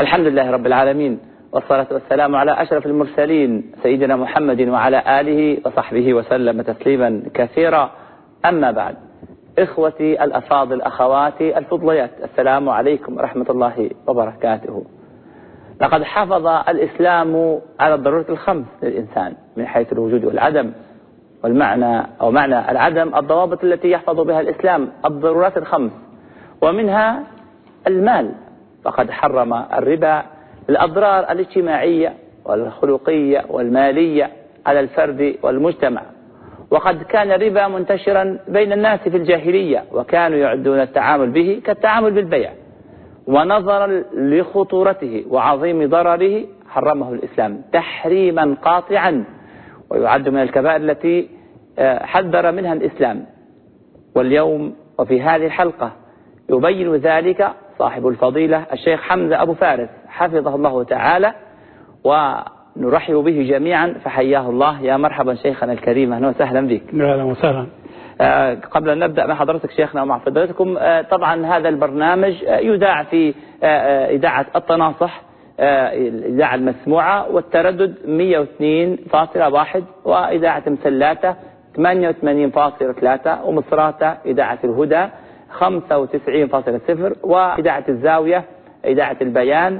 الحمد لله رب العالمين، والصلاة والسلام على أشرف المرسلين سيدنا محمد وعلى آله وصحبه وسلم تسليما كثيرا. أما بعد، إخوتي الأفاضل أخواتي الفضليات، السلام عليكم ورحمة الله وبركاته. لقد حافظ الإسلام على الضرورة الخمس للإنسان من حيث الوجود والعدم، والمعنى أو معنى العدم الضوابط التي يحفظ بها الإسلام الضرورات الخمس، ومنها المال، فقد حرم الربا للأضرار الاجتماعية والخلقية والمالية على الفرد والمجتمع. وقد كان الربا منتشرا بين الناس في الجاهلية، وكانوا يعدون التعامل به كالتعامل بالبيع، ونظرا لخطورته وعظيم ضرره حرمه الإسلام تحريما قاطعا، ويعد من الكبائر التي حذر منها الإسلام. واليوم وفي هذه الحلقة يبين ذلك صاحب الفضيلة الشيخ حمزة أبو فارس حفظه الله تعالى، ونرحب به جميعا، فحياه الله. يا مرحبا شيخنا الكريم، أهلا وسهلا بك. أهلا وسهلا. قبل أن نبدأ مع حضرتك شيخنا ومع فضيلتكم، طبعا هذا البرنامج يذاع في إذاعة التناصح، الإذاعة المسموعة، والتردد 102.1، وإذاعة مسلاتة 88.3، ومصراتة إذاعة الهدى 95.0، وإذاعة الزاوية إذاعة البيان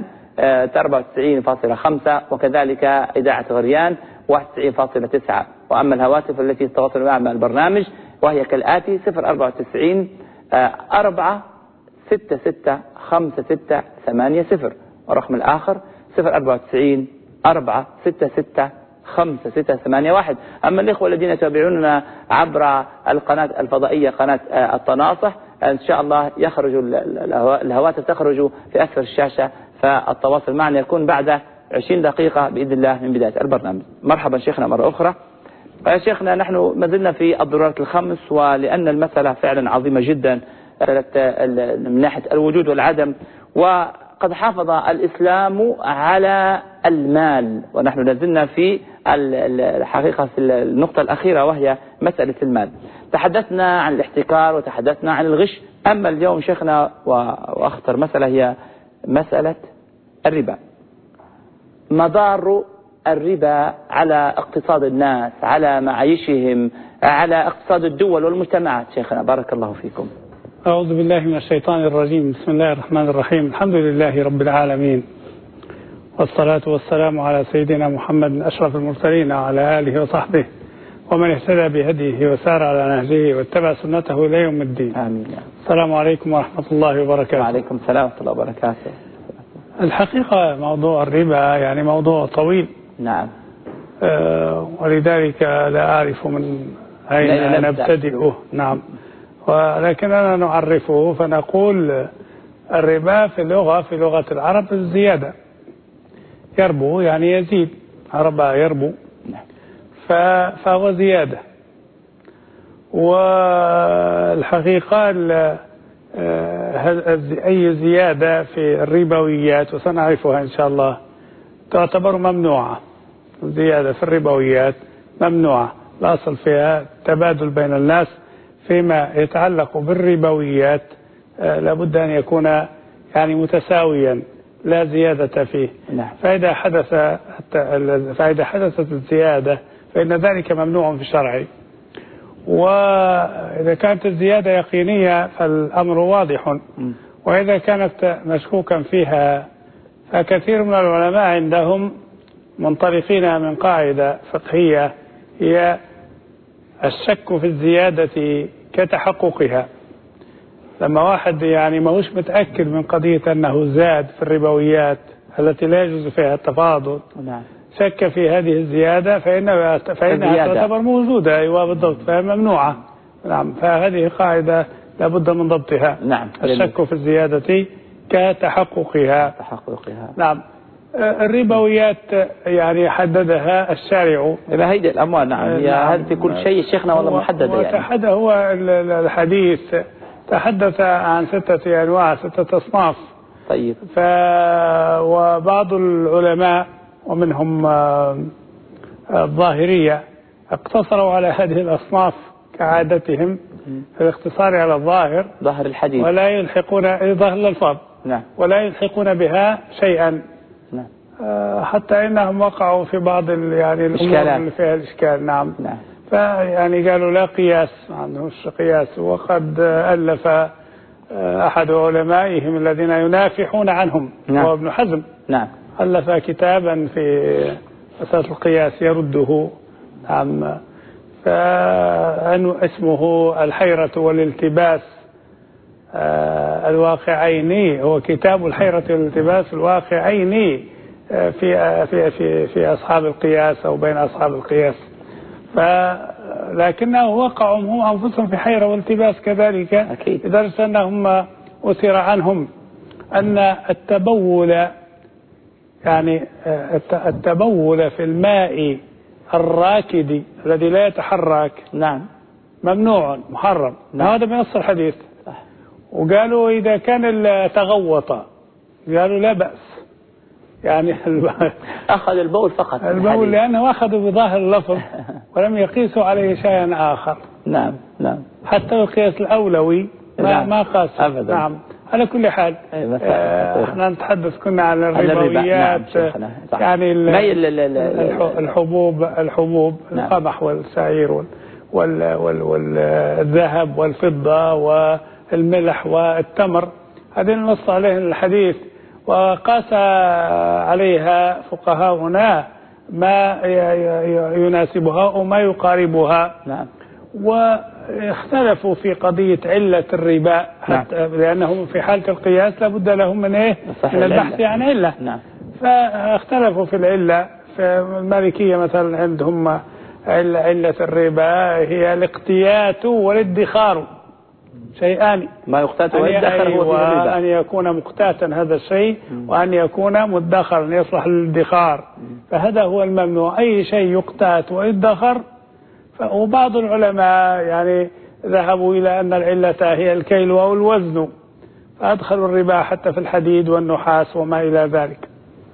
94.5، وكذلك إذاعة غريان 91.9. وأما الهواتف التي تتواصل معها مع البرنامج وهي كالآتي: 094 4 66 56 80، والرقم الآخر 094 4 66 5681. أما الإخوة الذين يتابعوننا عبر القناة الفضائية قناة التناصح، إن شاء الله يخرج الهواتف تخرج في أسفل الشاشة، فالتواصل معنا يكون بعد 20 دقيقة بإذن الله من بداية البرنامج. مرحبا شيخنا مرة أخرى. يا شيخنا، نحن ما زلنا في الضرورات الخمس، ولأن المسألة فعلا عظيمة جدا من ناحية الوجود والعدم، وقد حافظ الإسلام على المال، ونحن لازلنا في الحقيقة في النقطة الأخيرة وهي مسألة المال. تحدثنا عن الاحتكار وتحدثنا عن الغش، أما اليوم شيخنا وأخطر مسألة هي مسألة الربا. مضار الربا على اقتصاد الناس، على معايشهم، على اقتصاد الدول والمجتمعات. شيخنا بارك الله فيكم. أعوذ بالله من الشيطان الرجيم. بسم الله الرحمن الرحيم. الحمد لله رب العالمين، والصلاة والسلام على سيدنا محمد أشرف المرسلين وعلى آله وصحبه ومن اهتدى بهديه وسار على نهجه واتبع سنته إلى يوم الدين. آمين. السلام عليكم ورحمة الله وبركاته. وعليكم السلام ورحمة الله وبركاته. الحقيقة موضوع الربا يعني موضوع طويل. نعم. ولذلك لا أعرف من أين نبتدئه. نعم. ولكننا نعرفه فنقول الربا في لغة العرب الزيادة، يربو يعني يزيد، ربا يربو، فهو زيادة. والحقيقة أي زيادة في الربويات وسنعرفها إن شاء الله تعتبر ممنوعة. الزيادة في الربويات ممنوعة، الأصل فيها التبادل بين الناس فيما يتعلق بالربويات، لابد أن يكون يعني متساويا، لا زيادة فيه. نعم. فإذا حدثت الزيادة فإن ذلك ممنوع في الشرع. وإذا كانت الزيادة يقينية فالأمر واضح، وإذا كانت مشكوكا فيها فكثير من العلماء عندهم منطلقين من قاعدة فقهية هي الشك في الزيادة كتحققها. لما واحد يعني ما هوش متأكد من قضية أنه زاد في الربويات التي لا يجوز فيها التفاضل، شك في هذه الزيادة فإنها تعتبر موجودة. أيوة بالضبط، فهي ممنوعة. نعم. فهذه قاعدة لابد من ضبطها. نعم. الشك في الزيادة كتحققها. نعم. الربويات يعني حددها الشارع إلى هيئة الأموال. نعم. هي هذه كل شيء شيخنا والله محددة يعني. هو الحديث تحدث عن 6 أنواع، 6 أصناف. طيب. وبعض العلماء ومنهم الظاهرية اقتصروا على هذه الأصناف كعادتهم في الاقتصار على ظاهر الحديث، ولا يلحقون ظاهر الألفاظ. نعم. ولا يلحقون بها شيئا. نعم. حتى إنهم وقعوا في بعض يعني الأمور اللي فيها الإشكال. نعم. نعم. فيعني قالوا لا قياس، ما عندهمش قياس. وقد ألف أحد علمائهم الذين ينافحون عنهم، نعم. هو ابن حزم. نعم. ألف كتابا في أساس القياس يرده. نعم. اسمه الحيرة والالتباس الواقعين، هو كتاب الحيرة والالتباس الواقعين في أصحاب القياس أو بين أصحاب القياس. لكنه وقعوا هم أنفسهم في حيرة والتباس كذلك، أكيد. لدرجة أنهم أثر عنهم أن التبول، يعني التبول في الماء الراكد الذي لا يتحرك، نعم، ممنوع محرم. نعم. هذا بنص الحديث. وقالوا إذا كان تغوط قالوا لا بأس، يعني أخذ البول فقط، البول، لأنه أخذوا بظاهر اللفظ ولم يقيسوا عليه شيئا آخر. نعم. نعم. حتى القياس الأولوي ما قاس أبدا. نعم. على كل حال احنا نتحدث كنا عن الربويات. نعم. يعني الحبوب نعم. القمح والشعير والذهب والفضة والملح والتمر، هذه نص عليه الحديث. وقاس عليها فقهاؤنا ما يناسبها وما يقاربها. نعم. واختلفوا في قضية علة الربا، حتى لأنهم في حالة القياس لابد لهم من من البحث عن علة. نعم. فاختلفوا في العلة. في المالكية مثلا عندهم علة الربا هي الاقتيات والادخار، شيئان. ما يقتات ويدخر هو في الربا، أن يكون مقتاتا هذا الشيء، وأن يكون مدخرا يصلح للادخار. فهذا هو الممنوع، أي شيء يقتات ويدخر. وبعض العلماء يعني ذهبوا إلى أن العلة هي الكيل أو الوزن، فأدخلوا الربا حتى في الحديد والنحاس وما إلى ذلك.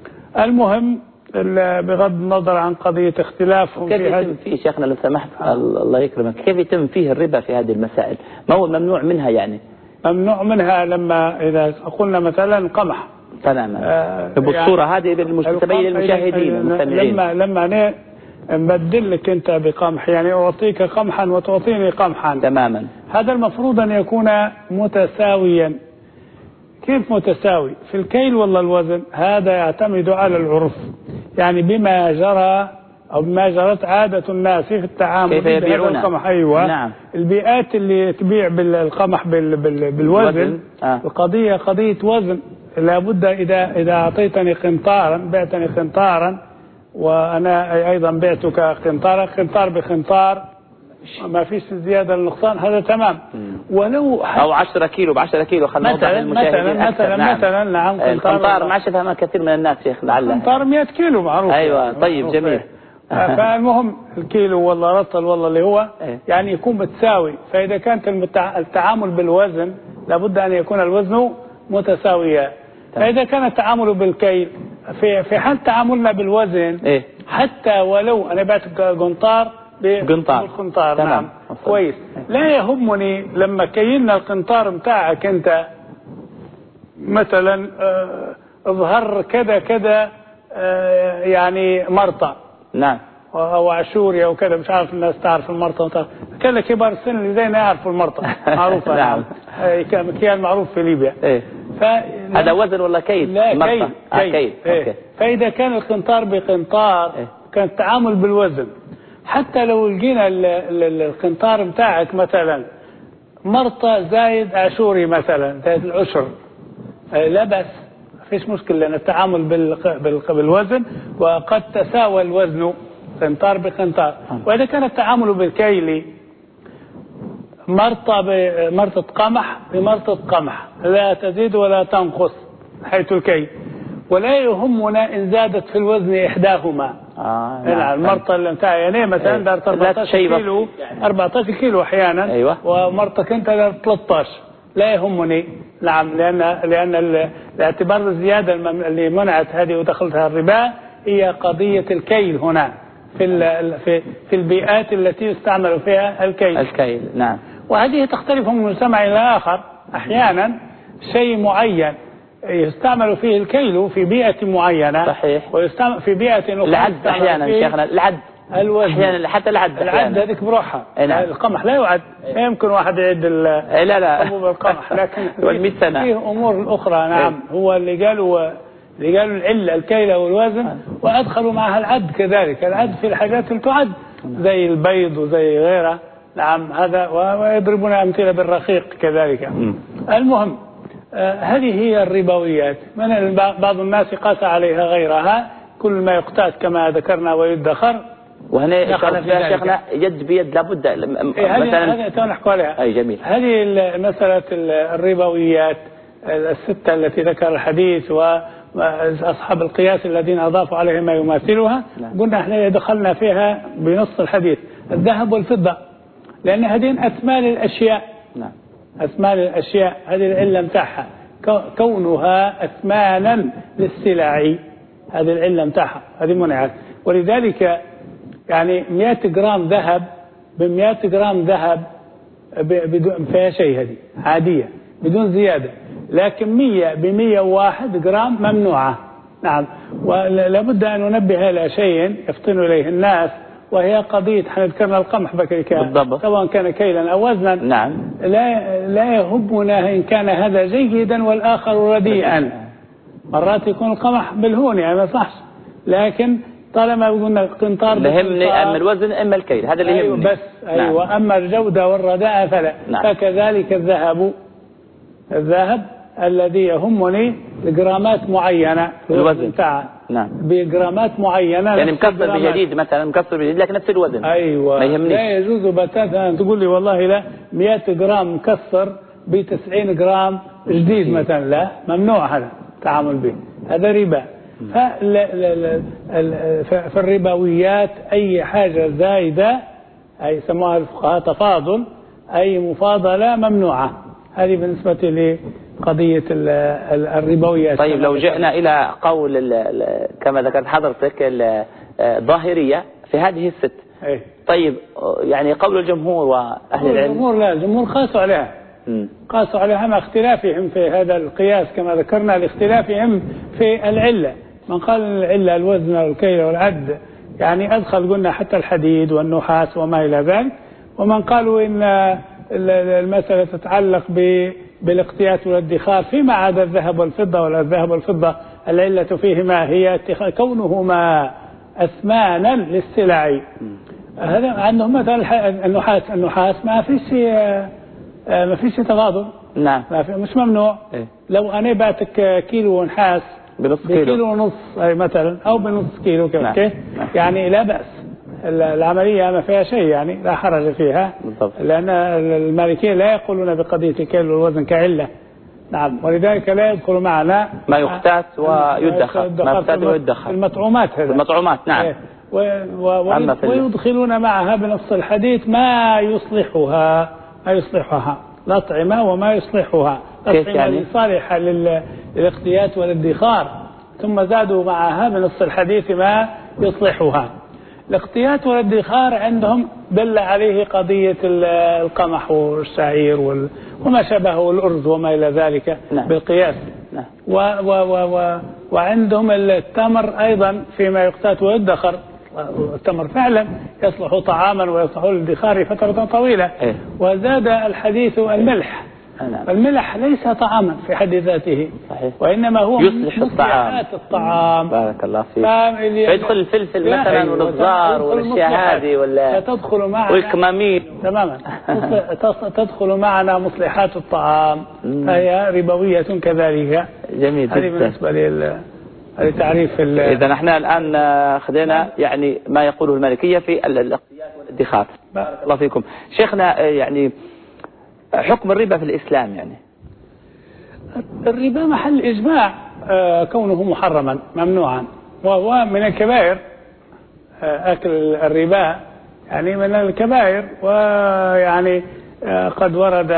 المهم بغض النظر عن قضية اختلافهم كيف يتم فيه شيخنا لو سمحت الله يكرمك، كيف يتم فيه الربا في هذه المسائل؟ ما هو ممنوع منها؟ يعني ممنوع منها لما إذا قلنا مثلا قمح تماما بالصورة هذه تبين للمشاهدين المستمعين، لما نبدل لك أنت بقمح، يعني أعطيك قمحا وتعطيني قمحا تماما، هذا المفروض أن يكون متساويا. كيف متساوي؟ في الكيل ولا الوزن؟ هذا يعتمد على العرف، يعني بما جرى أو بما جرت عادة الناس في التعامل. كيف يبيعون القمح؟ أيوة. نعم. البيئات اللي تبيع بالقمح بالوزن القضية قضية وزن. لابد إذا أعطيتني قنطارا، بعتني قنطارا وأنا أيضا بعتك قنطارا، قنطار بقنطار، ما فيش زيادة للنقصان، هذا تمام. ولو أو 10 كيلو ب10 كيلو، خلينا نوضح للمشاهدين أكثر. نعم. القنطار ما شافها كثير من الناس شيخ لعله. قنطار 100 كيلو معروف. أيوة. طيب معروف. جميل. فالمهم الكيلو ولا رطل والله اللي هو يعني يكون متساوي. فإذا كانت التعامل بالوزن لابد أن يكون الوزن متساويا. فإذا كان التعامل بالكيل، في حال تعاملنا بالوزن حتى ولو أنا بعت قنطار بالقنطار، نعم كويس، لا يهمني لما كيلنا القنطار متاعك أنت مثلا اظهر كذا كذا يعني مرطة، نعم، أو عشوري أو كذا، مش عارف الناس تعرف المرطة كذا، كبار السن اللي زينا يعرفوا المرطة معروفة. نعم. كان معروف في ليبيا. هذا وزن ولا كيل؟ لا كيل. فإذا كان القنطار بقنطار كان التعامل بالوزن. حتى لو لقينا القنطار متاعك مثلا مرطة زايد عشوري مثلا زايد العشر، لا بأس، فيش مشكلة، لأن التعامل بالوزن وقد تساوى الوزن قنطار بقنطار. وإذا كان التعامل بالكيل مرطة قمح بمرطة قمح لا تزيد ولا تنقص حيث الكيل، ولا يهمنا إن زادت في الوزن إحداهما. نعم. المرطة اللي متاعي يعني مثلا دارت 14 كيلو أحيانا. أيوة. ومرطك أنت دارت 13، لا يهمني. نعم. لأن الاعتبار الزيادة اللي منعت هذه ودخلتها الربا هي قضية الكيل هنا في البيئات التي يستعمل فيها الكيل. نعم. وهذه تختلف من مجتمع إلى آخر. أحيانا شيء معين يستعمل فيه الكيل في بيئة معينة، صحيح، ويستعمل في بيئة أخرى العد أحيانا شيخنا، العد الوزن أحيانا، حتى العد هذيك بروحها. نعم. القمح لا يعد، لا يمكن واحد يعد لا حبوب القمح، لكن فيه أمور أخرى. نعم. هو اللي قالوا العلة الكيلة والوزن، وأدخلوا معها العد كذلك، العد في الحاجات اللي تعد زي البيض وزي غيره. نعم. هذا ويضربون أمثلة بالرقيق كذلك. المهم هذه هي الربويات. من بعض الناس قاس عليها غيرها، كل ما يقتات كما ذكرنا ويدخر. وهنا شيخنا يد بيد لابد مثلا هذه تنحكوا عليها. أي جميل. هذه مسألة الربويات الستة التي ذكر الحديث وأصحاب القياس الذين أضافوا عليها ما يماثلها. نعم. قلنا احنا دخلنا فيها بنص الحديث الذهب والفضة، لأن هذين أثمان الأشياء. نعم. أثمان الأشياء هذه العلة متاعها كونها أثمانا للسلع، هذه العلة متاعها، هذه منعت. ولذلك يعني 100 جرام ذهب ب100 جرام ذهب بدون فيها شيء، هذه عادية بدون زيادة، لكن 100 ب101 جرام ممنوعة. نعم. ولابد أن ننبه إلى شيء يفطن إليه الناس، وهي قضية حنذكرنا القمح بكري سواء كان كيلا أو وزنا. نعم. لا يهمنا إن كان هذا جيدا والآخر رديئا. مرات يكون القمح بالهون يعني ما صحش، لكن طالما قلنا قنطار يهمني أما الوزن أما الكيل، هذا اللي يهمني. بس. أيوة. نعم. أما الجودة والرداء فلا. نعم. فكذلك الذهب الذي يهمني بجرامات معينة، الوزن بتاعه. نعم. بجرامات معينة، يعني مكسر بجديد مثلا، مكسر بجديد لكن نفس الوزن. أيوة. ما يهمنيش. لا يجوز بتاتا تقول لي والله لا 100 جرام مكسر ب90 جرام جديد مثلا، لا، ممنوع هذا التعامل به، هذا ربا. فالربويات أي حاجة زايدة أي يسموها الفقهاء تفاضل، أي مفاضلة ممنوعة. هذه بالنسبة لقضية الربويات. طيب لو جئنا إلى قول كما ذكرت حضرتك الظاهرية في هذه الست. أيه. طيب يعني قول الجمهور وأهل العلم. الجمهور لا، الجمهور قاسوا عليها. قاسوا عليها مع اختلافهم في هذا القياس كما ذكرنا، لاختلافهم في العلة. من قال العلة الوزن والكيل والعد يعني أدخل قلنا حتى الحديد والنحاس وما إلى ذلك. ومن قالوا إن المسألة تتعلق بالاقتيات والادخار فيما عدا الذهب والفضة، ولا الذهب والفضة العلة فيهما هي كونهما أثمانا للسلع. هذا عندهم مثلا النحاس ما فيش تفاضل. نعم. مش ممنوع. إيه؟ لو أنا بعتك كيلو نحاس بكيلو ونص مثلا أو بنص كيلو كيف. نعم. يعني لا بأس، العملية ما فيها شيء، يعني لا حرج فيها. بالضبط. لأن المالكية لا يقولون بقضية الكيل والوزن كعلة. نعم. ولذلك لا يدخل معنا ما يقتات ويدخر، ما يقتات ويدخر المطعومات. هذا المطعومات. نعم. ويدخلون معها بنص الحديث ما يصلحها الأطعمة وما يصلحها الأطعمة يعني؟ صالحة للاقتيات والادخار، ثم زادوا معها بنص الحديث ما يصلحها. الاقتيات والادخار عندهم دل عليه قضية القمح والشعير وما شبهه الأرز وما إلى ذلك. نعم. بالقياس. نعم. وعندهم التمر أيضا فيما يقتات ويدخر. التمر فعلا يصلح طعاما ويصلح للادخار فترة طويلة. إيه؟ وزاد الحديث الملح. نعم. الملح ليس طعاما في حد ذاته. صحيح. وإنما هو يصلح الطعام. بارك الله فيك. فيدخل الفلفل مثلا والخضار والاشياء هذه ولا تدخل معنا والكمامين تماما. تدخل معنا مصلحات الطعام. فهي ربوية كذلك. جميل. هذه بالنسبة لتعريف. إذا احنا الآن خذينا يعني ما يقوله المالكية في الاقتيات والادخار. بارك الله فيكم. شيخنا يعني حكم الربا في الإسلام، يعني الربا محل إجماع كونه محرما ممنوعا، وهو من الكبائر. أكل الربا يعني من الكبائر، ويعني قد ورد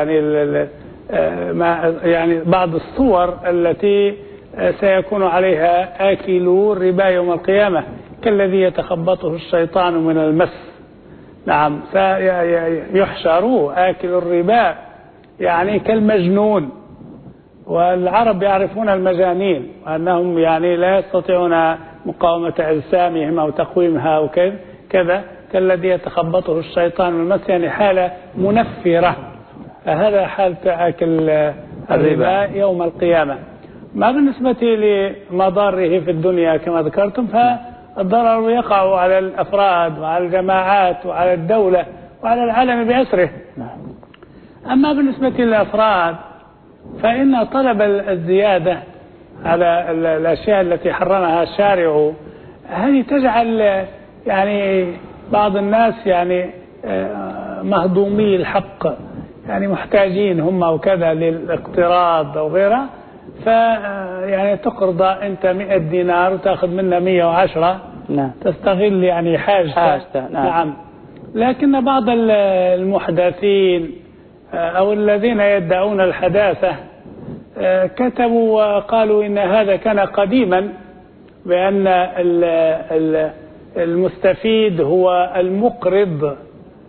يعني بعض الصور التي سيكون عليها آكلو الربا يوم القيامة كالذي يتخبطه الشيطان من المس. نعم. سيحشر آكل الربا يعني كالمجنون، والعرب يعرفون المجانين وأنهم يعني لا يستطيعون مقاومة أجسامهم أو تقويمها أو كذا كالذي يتخبطه الشيطان والمس، يعني حالة منفرة. هذا حال أكل الربا يوم القيامة. ما بالنسبة لمضاره في الدنيا كما ذكرتم، فالضرر يقع على الأفراد وعلى الجماعات وعلى الدولة وعلى العالم بأسره. أما بالنسبة للأفراد فإن طلب الزيادة على الأشياء التي حرمها الشارع هذه تجعل يعني بعض الناس يعني مهضومي الحق، يعني محتاجين هم وكذا للاقتراض أو غيره، يعني تقرض أنت 100 دينار وتأخذ منها 110. نعم. تستغل يعني حاجته. نعم. لكن بعض المحدثين أو الذين يدعون الحداثة كتبوا وقالوا إن هذا كان قديما، بأن المستفيد هو المقرض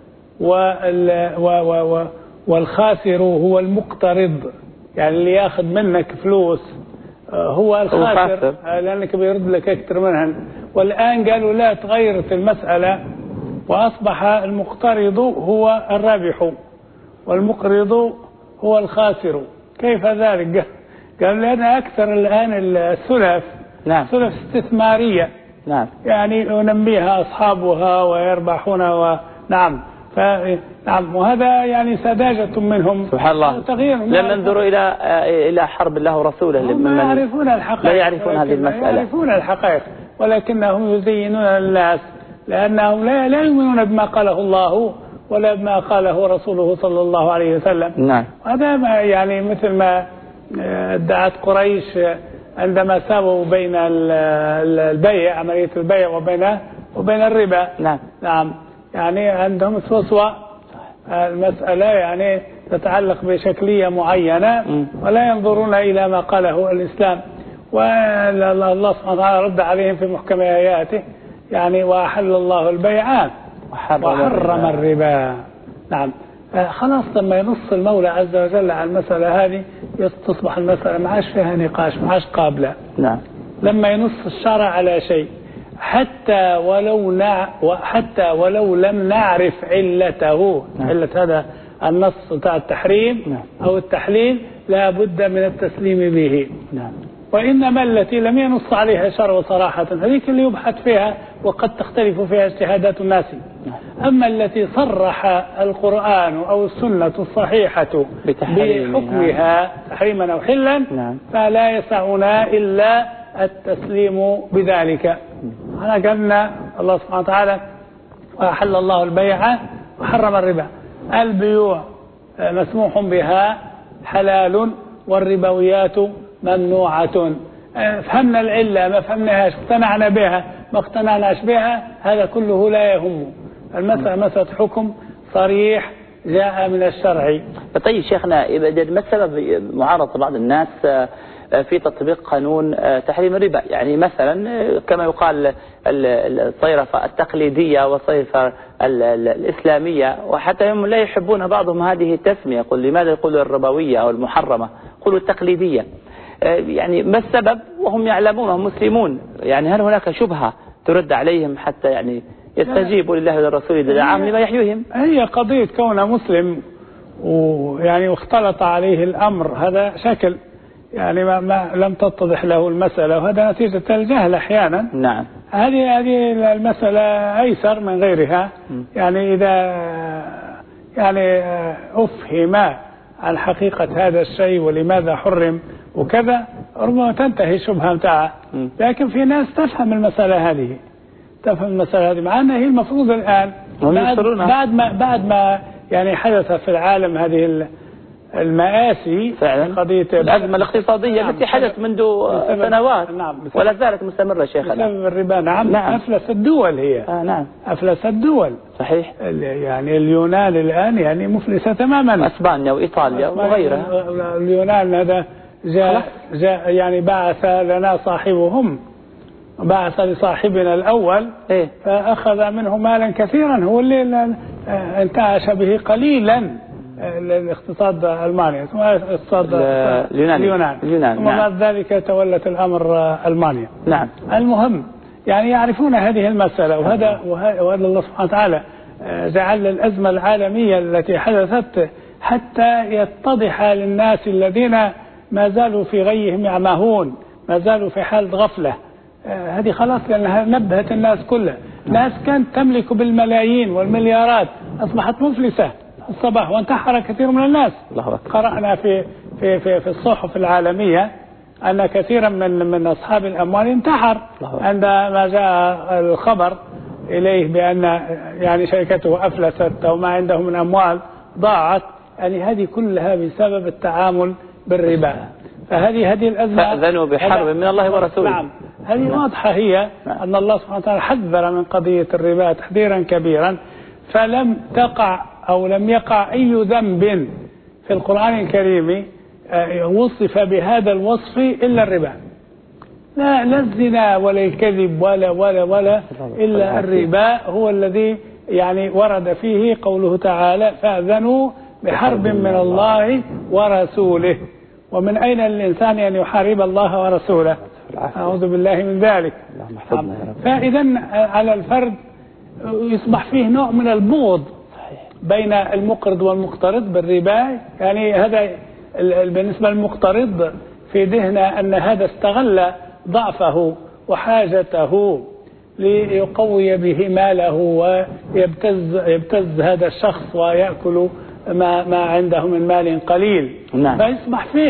والخاسر هو المقترض، يعني اللي ياخذ منك فلوس هو الخاسر لأنك بيرد لك أكثر منها. والآن قالوا لا، تغيرت المسألة وأصبح المقترض هو الرابح والمقرض هو الخاسر. كيف ذلك؟ قال لأن أكثر الآن السلف سلف استثمارية. نعم. يعني ينميها أصحابها ويربحون نعم. نعم. وهذا يعني سذاجة منهم سبحان الله. لم ينظروا إلى حرب الله ورسوله. هم يعرفون الحقائق، لا يعرفون هذه المسألة، يعرفون الحقائق ولكنهم يزينون الناس لأنهم لا يؤمنون بما قاله الله ولا بما قاله رسوله صلى الله عليه وسلم. نعم. هذا يعني مثل ما ادعت قريش عندما ساووا بين البيع، عملية البيع وبين الربا. نعم. نعم. يعني عندهم استوسوة المسألة، يعني تتعلق بشكلية معينة ولا ينظرون إلى ما قاله الإسلام. والله سبحانه وتعالى رد عليهم في محكم آياته، يعني وأحل الله البيع وحرم الربا. نعم. خلاص لما ينص المولى عز وجل على المسألة هذه تصبح المسألة ما عادش فيها نقاش، ما عادش قابلة. نعم. لما ينص الشرع على شيء حتى ولو لم نعرف علته. نعم. علة هذا النص بتاع التحريم. نعم. أو التحليل لا بد من التسليم به. نعم. وإنما التي لم ينص عليها الشرع صراحة هذيك اللي يبحث فيها وقد تختلف فيها اجتهادات الناس. أما التي صرح القرآن أو السنة الصحيحة بحكمها تحريما أو حلا فلا يسعنا إلا التسليم بذلك. أنا قلنا الله سبحانه وتعالى وأحل الله البيع وحرم الربا. البيوع مسموح بها حلال والربويات ممنوعة. فهمنا العلة ما فهمناهاش، اقتنعنا بها ما اقتنعناش بها، هذا كله لا يهم. المسألة مسألة حكم صريح جاء من الشرع. طيب شيخنا، ما سبب معارضة بعض الناس في تطبيق قانون تحريم الربا؟ يعني مثلا كما يقال الصيرفة التقليدية والصيرفة الإسلامية، وحتى هم لا يحبون بعضهم هذه التسمية. يقول لماذا يقولوا الربوية أو المحرمة؟ يقولوا التقليدية. يعني ما السبب وهم يعلمون وهم مسلمون؟ يعني هل هناك شبهة ترد عليهم حتى يعني يستجيبوا لله وللرسول إذا دعاهم لما يحيوهم؟ هي قضية كونه مسلم ويعني واختلط عليه الأمر، هذا شكل يعني ما لم تتضح له المسألة، وهذا نتيجة الجهل أحيانا. نعم. هذه المسألة أيسر من غيرها. يعني إذا يعني أفهم عن حقيقة هذا الشيء ولماذا حرم وكذا ربما تنتهي الشبهة متاعها. لكن في ناس تفهم المسألة هذه، مع أنها هي المفروض الآن بعد ما يعني حدث في العالم هذه المآسي فعلا، قضية الأزمة الاقتصادية التي حدثت منذ سنوات ولا زالت مستمرة شيخنا بسبب الربا. نعم. أفلس الدول هي. نعم. أفلس الدول. صحيح. يعني اليونان الآن يعني مفلسة تماما، أسبانيا وإيطاليا وغيرها. اليونان هذا جاء يعني بعث لنا صاحبهم، بعث لصاحبنا الأول فأخذ منه مالا كثيرا، هو اللي انتعش به قليلا الاقتصاد ألمانيا، ثم اقتصاد اليونان، ثم بعد ذلك تولت الأمر ألمانيا. نعم. المهم يعني يعرفون هذه المسألة، وهذا الله سبحانه وتعالى جعل الأزمة العالمية التي حدثت حتى يتضح للناس الذين ما زالوا في غيهم يعمهون، ما زالوا في حالة غفلة. هذه خلاص لأنها نبهت الناس كلها. ناس كانت تملك بالملايين والمليارات أصبحت مفلسة الصباح، وانتحر كثير من الناس. قرأنا في الصحف العالمية أن كثيرا من أصحاب الأموال انتحر عندما جاء الخبر إليه بأن يعني شركته أفلست أو ما عنده من أموال ضاعت. يعني هذه كلها بسبب التعامل بالربا. فهذه الأزمة فأذنوا بحرب من الله ورسوله. نعم. هذه واضحة هي أن الله سبحانه وتعالى حذر من قضية الربا تحذيرا كبيرا، فلم تقع أو لم يقع أي ذنب في القرآن الكريم وصف بهذا الوصف إلا الربا. لا الزنا ولا الكذب ولا إلا الربا هو الذي يعني ورد فيه قوله تعالى فأذنوا بحرب من الله ورسوله. ومن أين الإنسان أن يحارب الله ورسوله؟ أعوذ بالله من ذلك. فإذا على الفرد يصبح فيه نوع من البغض بين المقرض والمقترض بالربا. يعني هذا بالنسبة للمقترض في ذهنه أن هذا استغل ضعفه وحاجته ليقوي به ماله ويبتز هذا الشخص ويأكل ما عنده من مال قليل. نعم. فيصبح فيه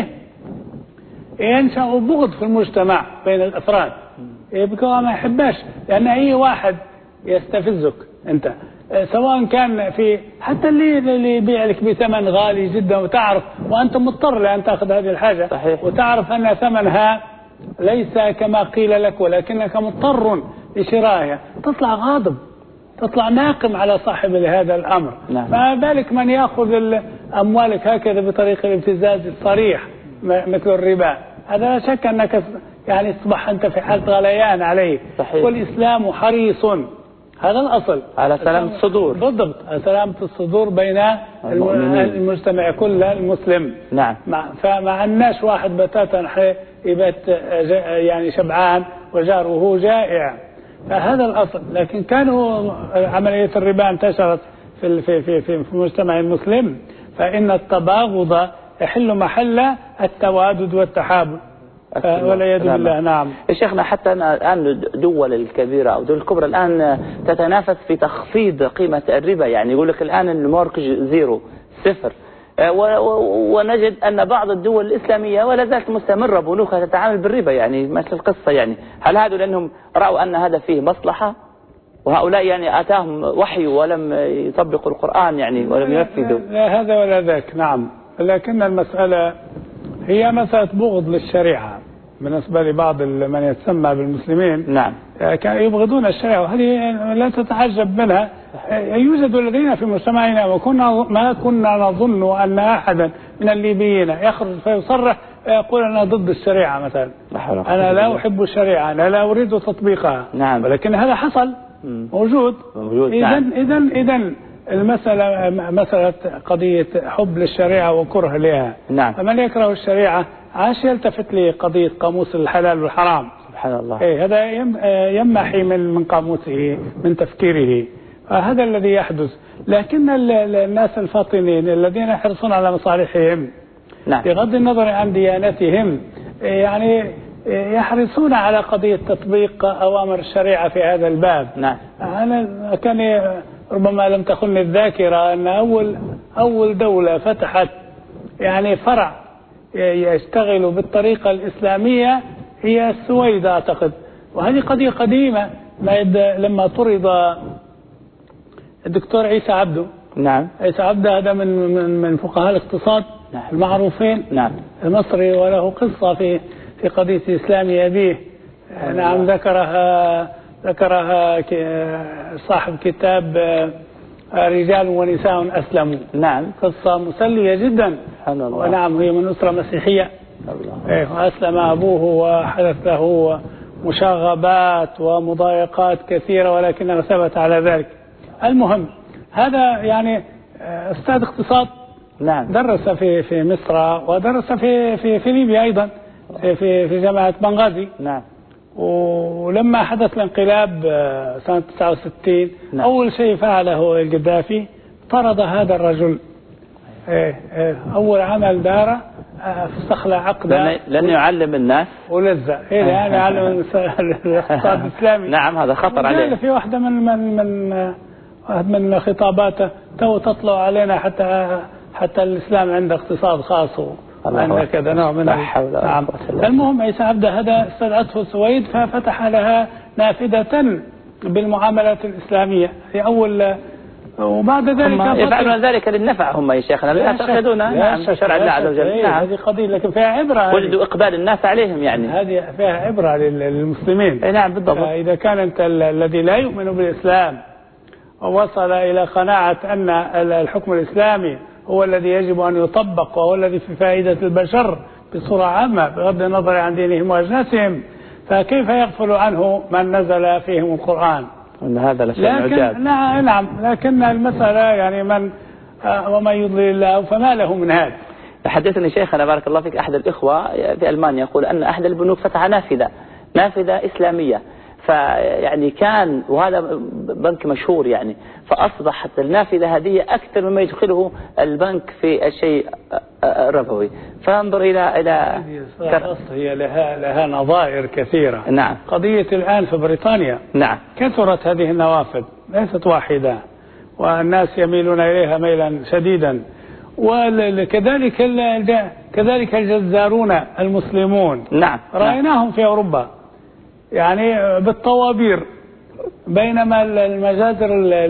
ينشأ بغض في المجتمع بين الأفراد، يبقى ما يحبش، لأن أي واحد يستفزك أنت، سواء كان في حتى اللي يبيع لك بثمن غالي جدا وتعرف وأنت مضطر لأن تأخذ هذه الحاجة. صحيح. وتعرف أن ثمنها ليس كما قيل لك ولكنك مضطر لشرائها، تطلع غاضب، تطلع ناقم على صاحب هذا الأمر. نعم. ما بالك من يأخذ أموالك هكذا بطريقة الابتزاز الصريح مثل الربا؟ هذا لا شك أنك يعني تصبح أنت في حالة غليان عليه. صحيح. والإسلام حريص، هذا الأصل، على سلامة الصدور. بالضبط، على سلامة الصدور بين المجتمع كله المسلم. نعم. فما عندناش واحد بتاتا يبات يعني شبعان وجاره جائع، فهذا الأصل. لكن كانوا عملية الربا انتشرت في المجتمع المسلم، فإن التباغض يحل محل التوادد والتحابب والعياذ بالله. نعم. شيخنا، حتى الآن الدول الكبيرة أو الدول الكبرى الآن تتنافس في تخفيض قيمة الربا، يعني يقول لك الآن الموركج زيرو، صفر، ونجد أن بعض الدول الإسلامية ولا زالت مستمرة بنوكها تتعامل بالربا، يعني مثل القصة. يعني هل هذا لأنهم رأوا أن هذا فيه مصلحة، وهؤلاء يعني أتاهم وحي ولم يطبقوا القرآن يعني ولم ينفذوا؟ لا هذا ولا ذاك. نعم. لكن المسألة هي مسألة بغض للشريعة بالنسبة لبعض من يتسمى بالمسلمين. نعم. كانوا يبغضون الشريعة، وهذه لا تتعجب منها. يوجد الذين في مجتمعنا ما كنا نظن أن أحدا من الليبيين يخرج فيصرح يقول أنا ضد الشريعة مثلا، أنا لا أحب الشريعة، أنا لا أريد تطبيقها. نعم. ولكن هذا حصل، موجود. إذن المسألة مسألة قضية حب للشريعة وكره لها. نعم. فمن يكره الشريعة عاش يلتفت لقضية قاموس الحلال والحرام. سبحان الله. هذا يمحي من قاموسه، من تفكيره. هذا الذي يحدث. لكن الناس الفاطنين الذين يحرصون على مصالحهم، نعم، بغض النظر عن ديانتهم، يعني يحرصون على قضية تطبيق أوامر الشريعة في هذا الباب. نعم. أنا كان ربما لم تخن الذاكرة أن أول دولة فتحت يعني فرع يشتغل بالطريقة الإسلامية هي السويد أعتقد، وهذه قضية قديمة. لما طرد الدكتور عيسى عبده. نعم. عيسى عبده هذا من فقهاء الاقتصاد. نعم. المعروفين. نعم. المصري، وله قصة في قضية إسلام أبيه. نعم. ذكرها صاحب كتاب رجال ونساء أسلموا. نعم. قصة مسلية جدا. سبحان الله. ونعم، هي من أسرة مسيحية. الله. وأسلم أبوه وحدث له مشاغبات ومضايقات كثيرة، ولكنه ثبت على ذلك. المهم، هذا يعني أستاذ اقتصاد نعم. درس في مصر ودرس في ليبيا أيضا في جامعة بنغازي. نعم. ولما حدث الانقلاب سنة 69 نعم. أول شيء فعله القذافي طرد هذا الرجل. أول عمل داره فسخ له عقده لن يعلم الناس ولزق. يعني يعلم الاقتصاد الإسلامي. نعم، هذا خطر عليه. في واحدة من خطاباته تطلع علينا حتى الإسلام عنده اقتصاد خاص وعنده كذا نوع من نعم. المهم عيسى عبده هذا استدعته السويد ففتح لها نافذة بالمعاملات الإسلامية في أول، وبعد ذلك يفعلون ذلك للنفع هم يا شيخنا، لا يعتقدون شرع الله عز وجل. نعم. هذه قضية لكن فيها عبرة، وجدوا إقبال الناس عليهم يعني، هذه فيها عبرة للمسلمين. نعم بالضبط. إذا كان أنت الذي لا يؤمن بالإسلام ووصل إلى قناعة أن الحكم الإسلامي هو الذي يجب أن يطبق وهو الذي في فائدة البشر بصورة عامة بغض النظر عن دينهم وأجناسهم، فكيف يغفل عنه من نزل فيهم القرآن؟ أن هذا لشيء عجاب. نعم، لكن المسألة يعني ومن يضلل الله فما له من هاد. حدثني شيخنا بارك الله فيك أحد الإخوة في ألمانيا يقول أن أحد البنوك فتح نافذة إسلامية، فيعني كان، وهذا بنك مشهور يعني، فأصبحت النافذة هذه أكثر مما يدخله البنك في الشيء الربوي. فانظر إلى هي لها نظائر كثيرة. نعم. قضية الآن في بريطانيا نعم كثرت هذه النوافذ، ليست واحدة، والناس يميلون إليها ميلا شديدا، وكذلك الجزارون المسلمون. نعم. رأيناهم في أوروبا يعني بالطوابير، بينما المجازر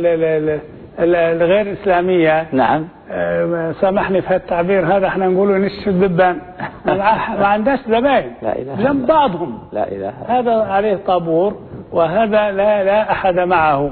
الغير إسلامية، نعم سامحني في التعبير هذا، احنا نقوله نش الدبان، ما عندهاش زباين جنب بعضهم. لا إله. هذا عليه طابور وهذا لا أحد معه،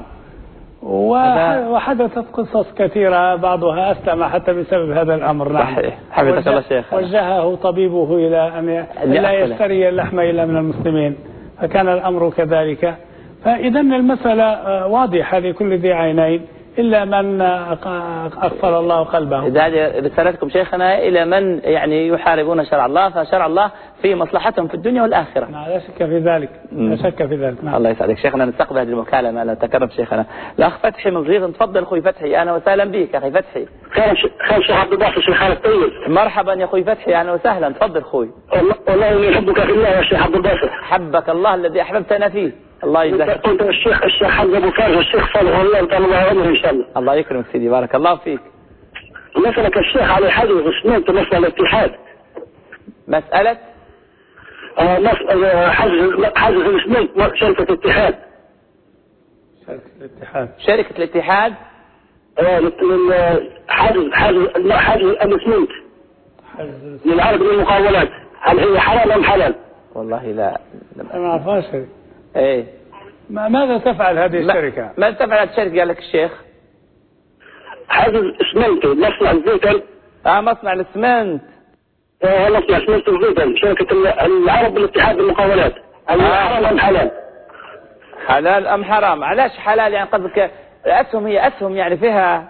وحدثت قصص كثيرة بعضها أسلم حتى بسبب هذا الأمر. نعم. حفظك الله شيخ. وجهه طبيبه إلى أن لا يشتري اللحم إلا من المسلمين، فكان الأمر كذلك. فإذا المسألة واضحة لكل ذي عينين إلا من أغفل الله قلبه. هذه رسالتكم شيخنا إلى من يعني يحاربون شرع الله، فشرع الله في مصلحتهم في الدنيا والآخرة. لا شك في ذلك. لا شك في ذلك. نعم. الله يسعدك شيخنا، نستقبل هذه المكالمة. لا تكرم شيخنا. الأخ فتحي من صغير، تفضل أخوي فتحي. أهلا وسهلا بك أخي فتحي. خير شيخ عبد الباسط، شيخ خالد طيب. مرحبا يا أخوي فتحي، أهلا وسهلا، تفضل أخوي. والله إني أحبك في الله يا شيخ عبد الباسط. حبك الله الذي أحببتنا فيه. الله يجزاك. كنت الشيخ حمزة أبو فارس والشيخ صالح، والله طال الله عمره إن شاء الله. الله يكرمك سيدي، بارك الله فيك. مسألة الشيخ على حجز اسمنت مسألة الاتحاد. مسألة حجز الاسمنت شركة الاتحاد. شركة الاتحاد. حجز الاسمنت للعرض للمقاولات، هل هي حلال أم حلال؟ والله لا ما أعرفهاش. ايه ماذا تفعل هذه الشركة؟ ماذا تفعل هذه الشركة قال لك الشيخ؟ حجز اسمنت، مصنع الزيتل. مصنع الاسمنت. مصنع اسمنت الزيتل، شركة العرب للاتحاد بالمقاولات، هل هي حلال أم حلال؟ حلال أم حرام؟ علاش حلال يعني؟ قصدك الأسهم هي أسهم يعني فيها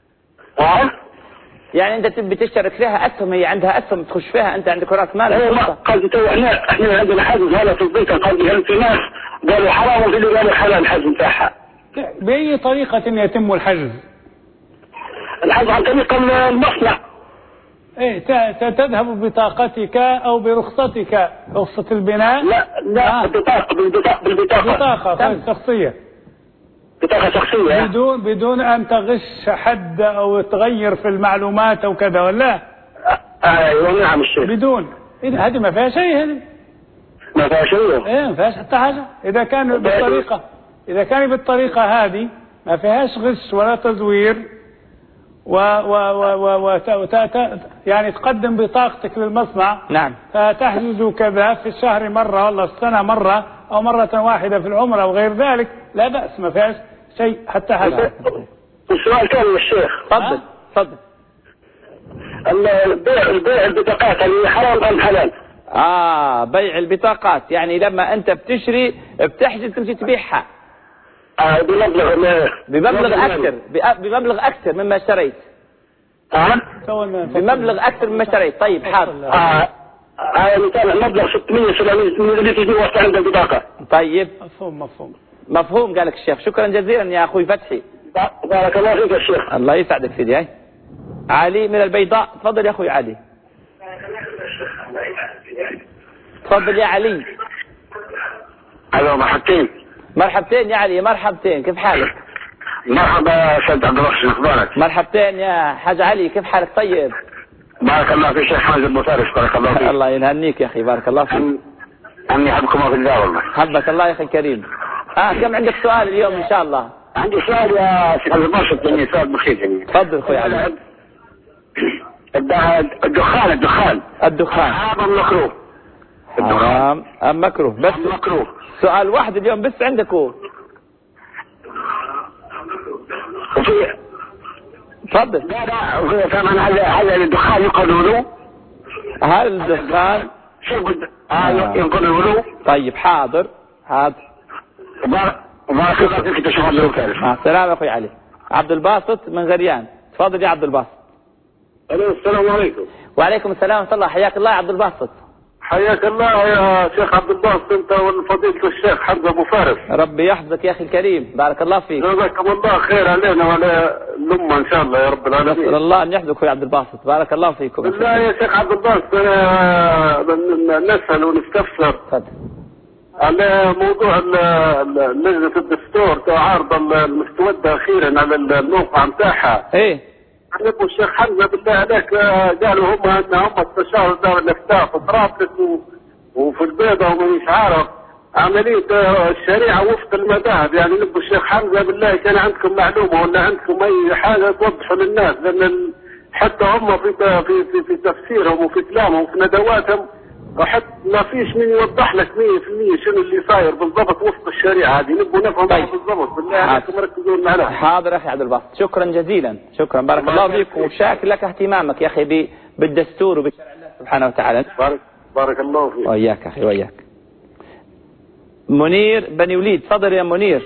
يعني أنت تبي تشترك فيها أسهم، هي عندها أسهم تخش فيها، أنت عندك رأس مال. قصدي تو احنا عندنا حجز هذا في الزيتل، قصدي هل في ناس قالوا حرام وفي اللي قالوا حلال الحجز بتاعها. بأي طريقة يتم الحجز؟ الحجز عن طريق المصنع. ايه تذهب ببطاقتك او برخصتك، رخصة البناء؟ لا بالبطاقة شخصية. بطاقة شخصية بدون ان تغش حد او تغير في المعلومات او كذا ولا؟ ايوه نعم الشيخ. بدون هذه ما فيها شيء، هذه ما فيها شيء. ايه ما فيهاش حتى حاجة. اذا كان بالطريقة هذه ما فيهاش غش ولا تزوير، يعني تقدم بطاقتك للمصنع. نعم. فتحجز كذا في الشهر مرة ولا السنة مرة أو مرة واحدة في العمر أو غير ذلك، لا بأس، ما فيهاش شيء حتى حاجة. السؤال كان للشيخ. تفضل. بيع البطاقات اللي حرام أم حلال؟ بيع البطاقات يعني لما أنت بتشتري بتحجز تمشي تبيعها بمبلغ أكثر مما اشتريت. بمبلغ أكثر مما اشتريت. طيب حاضر. مثلا مبلغ 600 اللي تجي وقت عند البطاقة. طيب مفهوم قال لك الشيخ. شكرا جزيلا يا أخوي فتحي. بارك الله فيك يا شيخ. الله يسعدك سيدي. هاي علي من البيضاء، تفضل يا أخوي علي. تفضل يا علي. الو مرحبتين يا علي. مرحبتين، كيف حالك؟ مرحبا يا سيد عبد الرحمن، اخبارك؟ مرحبتين يا حاج علي، كيف حالك؟ طيب بارك الله فيك شيخ حاج ابو فارس، بارك الله فيك. الله ينهنيك يا اخي، بارك الله فيك. اني احبكم في الله والله. حبك الله يا اخي الكريم. كم عندك سؤال اليوم ان شاء الله؟ عندي سؤال يا شيخ عبد الباسط، يعني سؤال بسيط يعني. تفضل اخوي علي. الدخان حرام مكروه. حرام ام مكروه؟ بس مكروه. سؤال واحد اليوم بس عندك هو. تفضل. لا فهم. هل الدخان ينقض الوضوء؟ هل الدخان ينقض الوضوء؟ طيب حاضر. بارك الله فيك يا شيخ عبد الباسط. مع السلامة اخوي علي. عبد الباسط من غريان، تفضل يا عبد الباسط. الو السلام عليكم. وعليكم السلام ورحمة الله. حياك الله يا عبد الباسط. حياك الله يا شيخ عبد الباسط، انت وفضيلة الشيخ حمزة ابو فارس. ربي يحفظك يا اخي الكريم، بارك الله فيك. جزاكم الله خير علينا وعلى الامة ان شاء الله يا رب العالمين. نسأل الله ان يحفظك يا عبد الباسط، بارك الله فيكم. بالله يا شيخ عبد الباسط انا نسأل ونستفسر على موضوع لجنة الدستور تعارض المستودة اخيرا على الموقع متاعها. ايه ابو الشيخ حمزة بالله عليك قالوا هم استشاروا دار الافتاء في طرابلس وفي البيضة ومش عارف عملية الشريعة وفق المذاهب، يعني نبو الشيخ حمزة بالله كان عندكم معلومة ولا عندكم اي حاجة توضحوا للناس، لان حتى هم في تفسيرهم وفي كلامهم وفي ندواتهم وحتى ما فيش من يوضح لك 100% شنو اللي صاير بالضبط وفق الشريعة هذه، نبغى نفهم بالضبط بالله عليكم ركزوا معنا. حاضر اخي عبد الباسط، شكرا جزيلا. شكرا، بارك الله فيك، وشاكر لك اهتمامك يا اخي بالدستور وبشرع الله سبحانه وتعالى. بارك الله فيك. وياك اخي وياك. منير بني وليد، تفضل يا منير.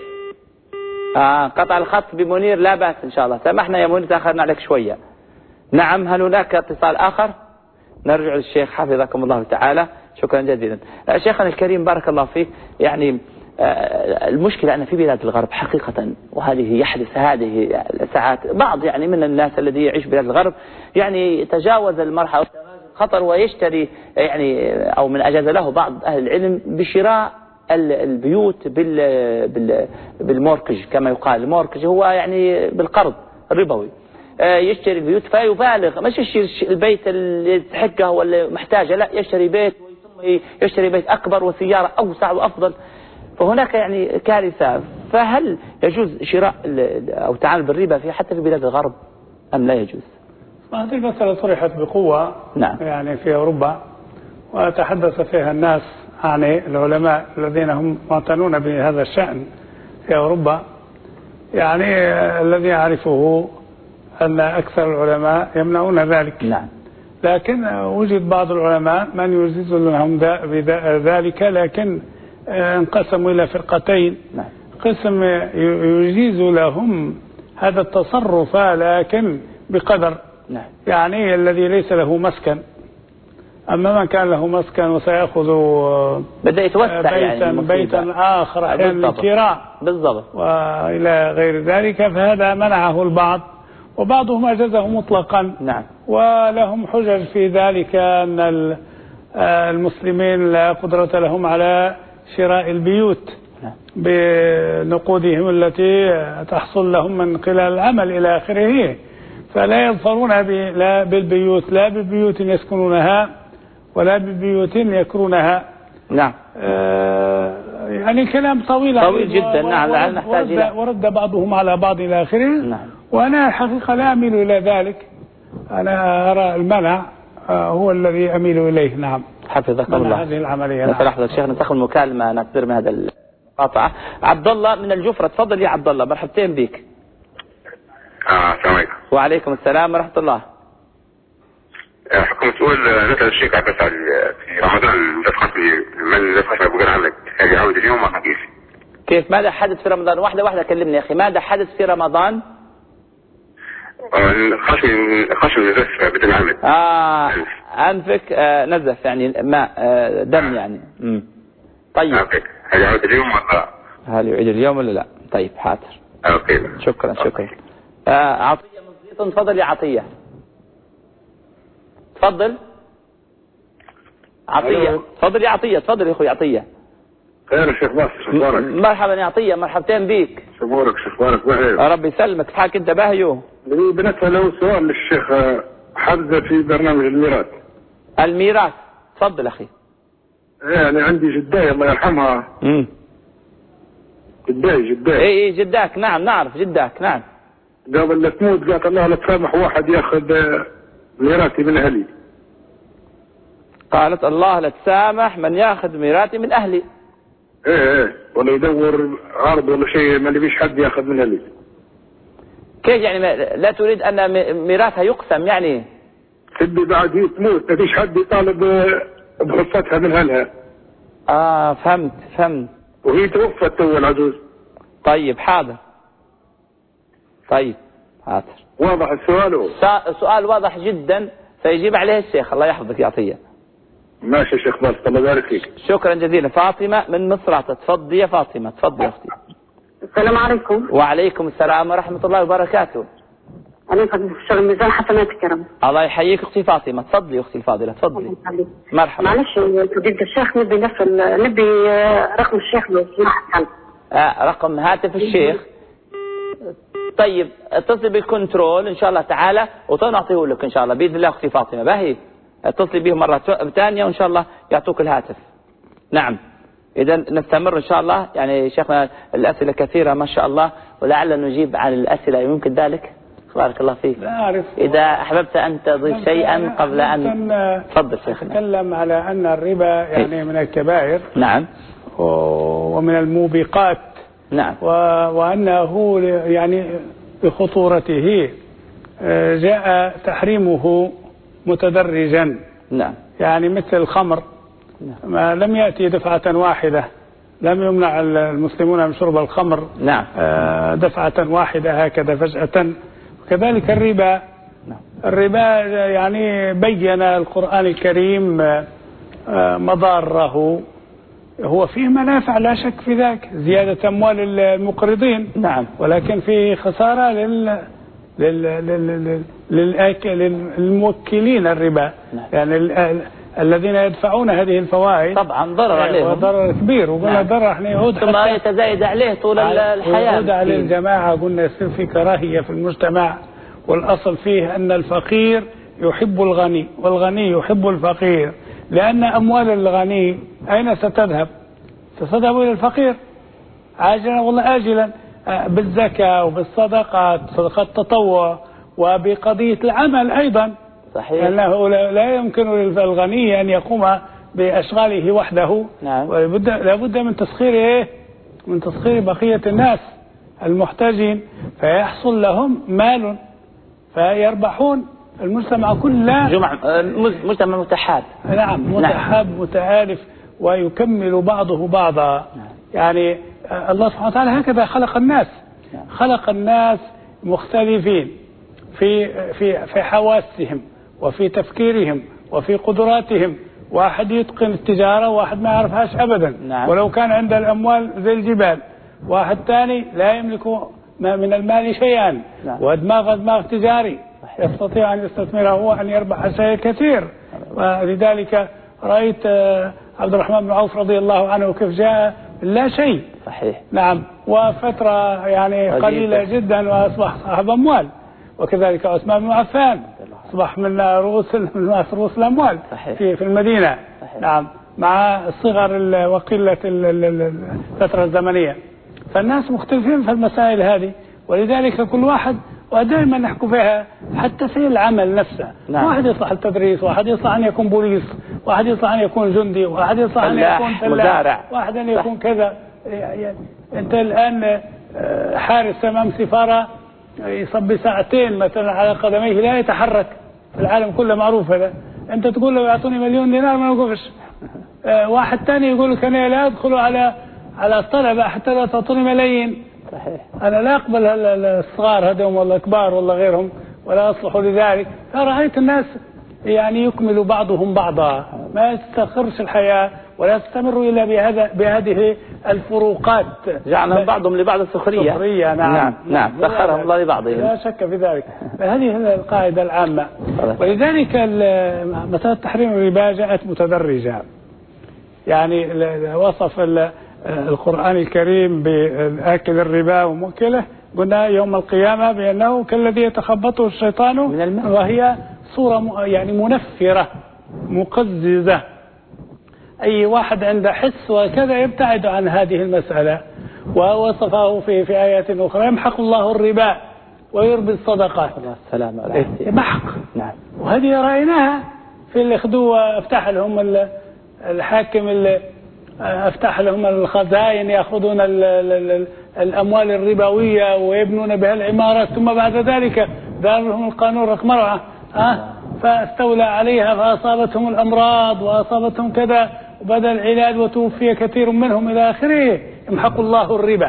قطع الخط بمنير لا بأس ان شاء الله. سامحنا يا منير تاخرنا عليك شوية. نعم، هل هناك اتصال اخر؟ نرجع للشيخ حفظكم الله تعالى. شكرا جزيلا. شيخنا الكريم بارك الله فيك، يعني المشكلة أن في بلاد الغرب حقيقة، وهذه يحدث هذه ساعات بعض يعني من الناس الذي يعيش بلاد الغرب يعني تجاوز المرحلة خطر ويشتري يعني أو من أجاز له بعض أهل العلم بشراء البيوت بالموركج كما يقال. الموركج هو يعني بالقرض الربوي، يشتري البيوت فيبالغ، مش يشتري البيت اللي يستحقه ولا محتاجه، لا يشتري بيت ثم يشتري بيت أكبر وسيارة أوسع وأفضل. فهناك يعني كارثة. فهل يجوز شراء أو التعامل بالربا حتى في بلاد الغرب أم لا يجوز؟ هذه المسألة طرحت بقوة. نعم. يعني في أوروبا، وتحدث فيها الناس يعني العلماء الذين هم معتنون بهذا الشأن في أوروبا. يعني الذي يعرفه أن أكثر العلماء يمنعون ذلك. نعم. لكن وجد بعض العلماء من يجيز لهم ذلك، لكن انقسموا إلى فرقتين. نعم. قسم يجيز لهم هذا التصرف لكن بقدر. نعم. يعني الذي ليس له مسكن، أما من كان له مسكن وسيأخذ بدأ يتوسع بيتا آخر أحيانا للكراء بالضبط وإلى غير ذلك، فهذا منعه البعض وبعضهم أجازه مطلقا. نعم. ولهم حجج في ذلك أن المسلمين لا قدرة لهم على شراء البيوت بنقودهم التي تحصل لهم من خلال العمل إلى آخره، فلا يظفرون لا بالبيوت، لا ببيوت يسكنونها ولا ببيوت يكرونها. نعم. يعني كلام طويل جدا. نعم. نحتاج ورد بعضهم على بعض إلى آخره. نعم. وأنا الحقيقة لا أميل إلى ذلك، أنا أرى المنع هو الذي أميل إليه. نعم. حفظك الله. هذه العملية. لحظة شيخ ننتقل المكالمة، نعتذر من هذا القطع. عبد الله من الجفرة، تفضل يا عبد الله، مرحبتين بك. السلام عليكم. وعليكم السلام ورحمة الله. حكم تقول نسأل الشيخ عباس في رمضان من دفعت أبو جرعان لك يعود اليوم ما كيف ماذا حدث في رمضان؟ واحدة كلمني يا أخي، ماذا حدث في رمضان؟ خشم نزف بتنعمل. أنفك نزف يعني ماء دم يعني. طيب هل يعود اليوم ولا لا؟ هل يعيد اليوم ولا لا؟ طيب حاضر. شكرا. عطية من زيتون، تفضل يا عطية. تفضل عطية. تفضل يا عطية. تفضل يا أخوي عطية. خير يا شيخ باسل، شكرا. مرحبا يا عطية، مرحبتين بيك. شكرك شكرك بخير. ربي يسلمك. تحاك انت باهيو. بالنسبة له سؤال للشيخ حمزة في برنامج الميراث. الميراث، تفضل أخي. يعني عندي جداي الله يرحمها. جداي. اي جداك، نعم نعرف جداك، نعم. قبل لا تموت قالت الله لا تسامح واحد ياخذ ميراثي من اهلي. قالت الله لا تسامح من ياخذ ميراثي من اهلي. ايه ولا يدور عرض ولا شيء، ما نبيش حد ياخذ من اهلي. كيف يعني لا تريد ان ميراثها يقسم يعني؟ تبي بعد هي تموت ما فيش حد يطالب بحصتها من اهلها. فهمت. وهي توفت تو العجوز. طيب حاضر. واضح السؤال؟ سؤال واضح جدا، سيجيب عليه الشيخ. الله يحفظك يا عطية. ماشي يا شيخ باسل، الله يبارك فيك. شكرا جزيلا. فاطمة من مصراتة، تفضلي يا فاطمة. تفضلي يا اختي. السلام عليكم. وعليكم السلام ورحمة الله وبركاته. أنا في شغل ميزان حسناتك يا رب. الله يحييك أختي فاطمة. تفضلي أختي الفاضلة، تفضلي. مرحبا. معلش فضيلة الشيخ، نبي رقم الشيخ لو سمحت. رقم هاتف الشيخ. طيب اتصلي بالكنترول إن شاء الله تعالى وتنعطيه لك إن شاء الله بإذن الله أختي فاطمة. باهي اتصلي بهم مرة ثانية وإن شاء الله يعطوك الهاتف. نعم. إذا نستمر إن شاء الله. يعني شيخنا الأسئلة كثيرة ما شاء الله، ولعل نجيب عن الأسئلة يمكن ذلك. بارك الله فيك. لا أعرف. إذا أحببت أن تضيف شيئا قبل أن تفضل شيخنا. نتكلم على أن الربا يعني من الكبائر. نعم. ومن الموبقات. نعم. وأنه يعني بخطورته جاء تحريمه متدرجا. نعم. يعني مثل الخمر. ما لم يأتي دفعة واحدة، لم يمنع المسلمون من شرب الخمر. نعم. دفعة واحدة هكذا فجأة. وكذلك الربا. الربا يعني بين القرآن الكريم مضاره. هو فيه منافع لا شك في ذلك، زيادة أموال المقرضين. نعم. ولكن فيه خسارة للموكلين الربا. نعم. يعني الذين يدفعون هذه الفوائد طبعا ضرر عليهم، وضرر كبير. وقلنا نعم. ضرر احنا يعود ثم يتزايد عليه طول الحياة، يعود على الجماعة. قلنا يصير في كراهية في المجتمع، والأصل فيه أن الفقير يحب الغني والغني يحب الفقير، لأن أموال الغني أين ستذهب؟ ستذهب إلى الفقير عاجلا والله آجلا، بالزكاة وبالصدقات، صدقات التطوع، وبقضية العمل أيضا. صحيح. لأنه لا يمكن للغني أن يقوم بأشغاله وحده. نعم. لابد من تسخير من تسخير بقية الناس المحتاجين، فيحصل لهم مال فيربحون. المجتمع كله مجتمع متحاب. نعم، متحاب متآلف ويكمل بعضه بعضا. نعم. يعني الله سبحانه وتعالى هكذا خلق الناس. نعم. خلق الناس مختلفين في حواسهم وفي تفكيرهم وفي قدراتهم. واحد يتقن التجارة وواحد ما يعرفهاش أبدا. نعم. ولو كان عند الأموال زي الجبال. واحد ثاني لا يملك من المال شيئا. نعم. ودماغ تجاري يستطيع أن يستثمره وأن يربح شيء كثير. ولذلك رأيت عبد الرحمن بن عوف رضي الله عنه كيف جاء لا شيء. صحيح. نعم. وفترة يعني قليلة جدا وأصبح صاحب أموال. وكذلك عثمان بن عفان أصبح من رؤوس الأموال في المدينة. صحيح. نعم، مع صغر وقلة الفترة الزمنية. فالناس مختلفين في المسائل هذه، ولذلك كل واحد ودائما نحكي فيها حتى في العمل نفسه. نعم. واحد يصلح التدريس، واحد يصلح أن يكون بوليس، واحد يصلح أن يكون جندي، واحد يصلح أن يكون فلاح، واحد أن يكون كذا. يعني أنت الآن حارس أمام سفارة يصبي ساعتين مثلا على قدميه لا يتحرك، في العالم كله معروف هذا. أنت تقول له يعطوني مليون دينار ما يوقفش. واحد ثاني يقول لك أنا لا أدخل على الطلبة حتى لا تعطوني ملايين. صحيح. أنا لا أقبل الصغار هذهم ولا الكبار ولا غيرهم، ولا يصلح لذلك. فرأيت الناس يعني يكمل بعضهم بعضا، ما تستقرش الحياة ولا تستمر إلا بهذه الفروقات، جعلهم بعضهم لبعض سخرية. نعم سخرهم الله لبعضهم، لا شك في ذلك. هذه القاعدة العامة. ولذلك مسألة تحريم الربا جاءت متدرجة، يعني وصف القرآن الكريم بآكل الربا وموكله، قلنا يوم القيامة بأنه كالذي يتخبطه الشيطان من الماء، وهي صورة يعني منفرة مقززة. أي واحد عنده حس وكذا يبتعد عن هذه المسألة. ووصفه في آيات أخرى: يمحق الله الربا ويربي الصدقات. السلام عليكم. محق. نعم. وهذه رأيناها في اللي اخذوه، افتح لهم الحاكم اللي افتح لهم الخزائن يأخذون الأموال الربوية ويبنون بها العمارات، ثم بعد ذلك دار لهم القانون رقم 4 فاستولى عليها فأصابتهم الأمراض وأصابتهم كذا وبدأ العلاج وتوفي كثير منهم إلى آخره. يمحق الله الربا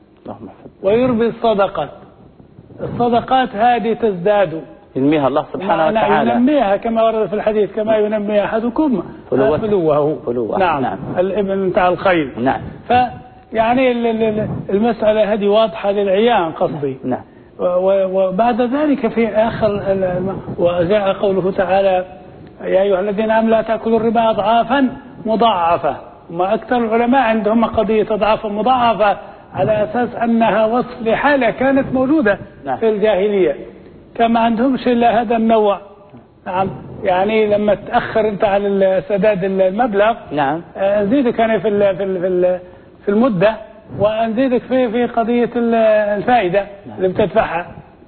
ويربي الصدقات. الصدقات هذه تزداد، ينميها الله سبحانه وتعالى، ينميها كما ورد في الحديث: كما ينمي أحدكم فلوه. نعم. الابن بتاع الخير. نعم. فيعني المسألة هذه واضحة للعيان قصدي. نعم. وبعد ذلك في آخر وجاء قوله تعالى: يا أيها الذين آمنوا لا تأكلوا الربا أضعافا مضاعفة. وما أكثر العلماء عندهم قضية أضعافا مضاعفة على أساس أنها وصف لحالة كانت موجودة في الجاهلية، كما عندهمش إلا هذا النوع. نعم. يعني لما تأخر أنت على سداد المبلغ، نعم، نزيدك أنا في المدة، ونزيدك في قضية الفائدة اللي بتدفعها.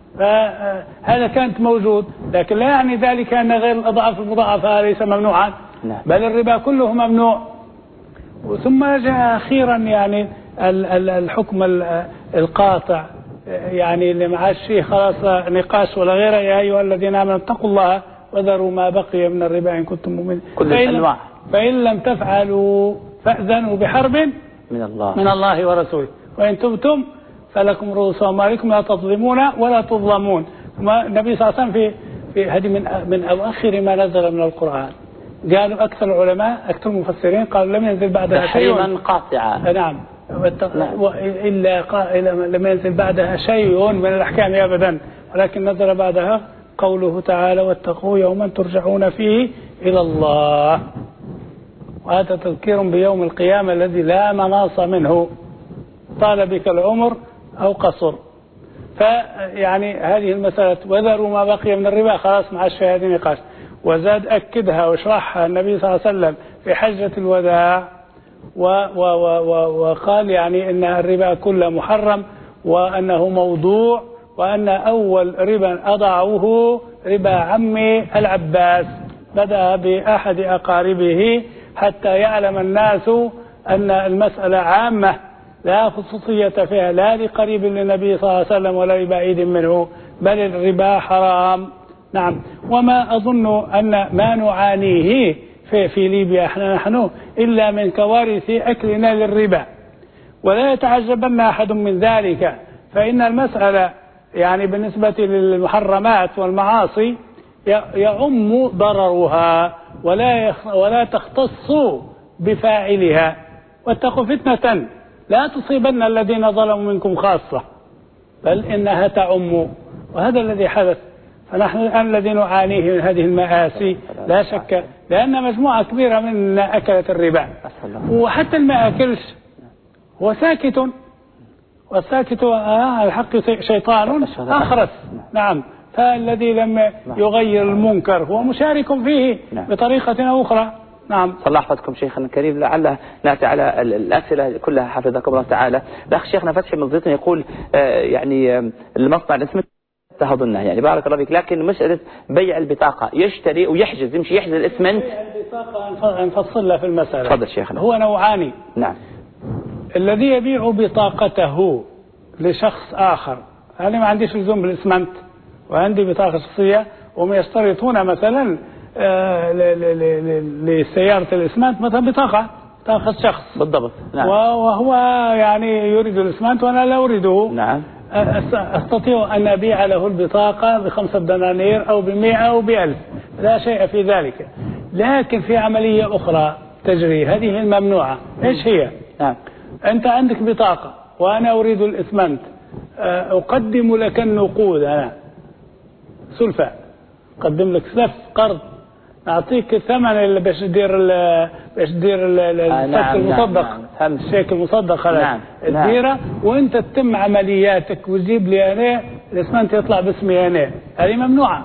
فهذا كانت موجود، لكن لا يعني ذلك أن غير الأضعاف المضاعفة ليس ممنوعا، بل الربا كله ممنوع. ثم جاء أخيرا يعني الحكم القاطع، يعني اللي معاش فيه خلاص نقاش ولا غيره: يا أيها الذين آمنوا اتقوا الله وذروا ما بقي من الربا إن كنتم مؤمنين. فإن لم تفعلوا فأذنوا بحرب من الله ورسوله وإن تبتم فلكم رؤوس أموالكم لا تظلمون ولا تظلمون. النبي صلى الله عليه وسلم في هذه من أواخر ما نزل من القرآن، قالوا أكثر العلماء أكثر المفسرين قالوا لم ينزل بعدها شيء قاطعا. نعم. إلا لم ينزل بعدها شيء من الأحكام أبدا، ولكن نزل بعدها قوله تعالى: واتقوا يوما ترجعون فيه إلى الله. وهذا تذكير بيوم القيامة الذي لا مناص منه، طال بك العمر أو قصر. فيعني هذه المسألة: وذروا ما بقي من الربا، خلاص مع هذه نقاش. وزاد أكدها وشرحها النبي صلى الله عليه وسلم في حجة الوداع، وقال يعني إن الربا كله محرم، وأنه موضوع، وأن أول ربا أضعه ربا عمي العباس، بدأ بأحد أقاربه حتى يعلم الناس أن المسألة عامة لا خصوصية فيها، لا لقريب للنبي صلى الله عليه وسلم ولا لبعيد منه، بل الربا حرام. نعم. وما أظن أن ما نعانيه في ليبيا نحن إلا من كوارث أكلنا للربا، ولا يتعجبن أحد من ذلك، فإن المسألة يعني بالنسبة للمحرمات والمعاصي يعم ضررها ولا تختص بفاعلها. واتقوا فتنة لا تصيبن الذين ظلموا منكم خاصة، بل إنها تعم. وهذا الذي حدث. فنحن الآن الذي نعانيه من هذه المآسي لا شك، لأن مجموعة كبيرة منا أكلت الربا، وحتى ما أكلش هو ساكت، والساكت الحق شيطان أخرس. نعم. فالذي لم يغير المنكر هو مشارك فيه بطريقة أو أخرى. نعم. صلى الله يحفظكم شيخنا الكريم. لعل نأتي على الأسئلة كلها حفظكم الله تعالى. الأخ شيخنا فتحي من ضيطنا يقول يعني المصنع الاسم تهضنه، يعني بارك الله فيك، لكن مسألة بيع البطاقة يشتري ويحجز، يمشي يحجز الإسمنت. البطاقة نفصل لها في المسألة. تفضل شيخنا. هو نوعان. نعم. الذي يبيع بطاقته لشخص آخر، أنا ما عنديش لزوم بالإسمنت وعندي بطاقة شخصية، وهم يشترطون مثلا لسيارة الإسمنت مثلا بطاقة شخص بالضبط. نعم. وهو يعني يريد الإسمنت وأنا لا أريده. نعم. أستطيع أن أبيع له البطاقة ب5 دنانير أو ب100 أو ب1000، لا شيء في ذلك. لكن في عملية أخرى تجري، هذه الممنوعة. إيش هي؟ أنت عندك بطاقة وأنا أريد الإسمنت، أقدم لك النقود، أنا سلفة، أقدم لك سلف قرض، أعطيك الثمن اللي باش تدير الشيك المصدق، الشيك المصدق على الديرة، وأنت تتم عملياتك وتجيب لي أنا الإسمنت يطلع باسمي أنا. هذه ممنوعة،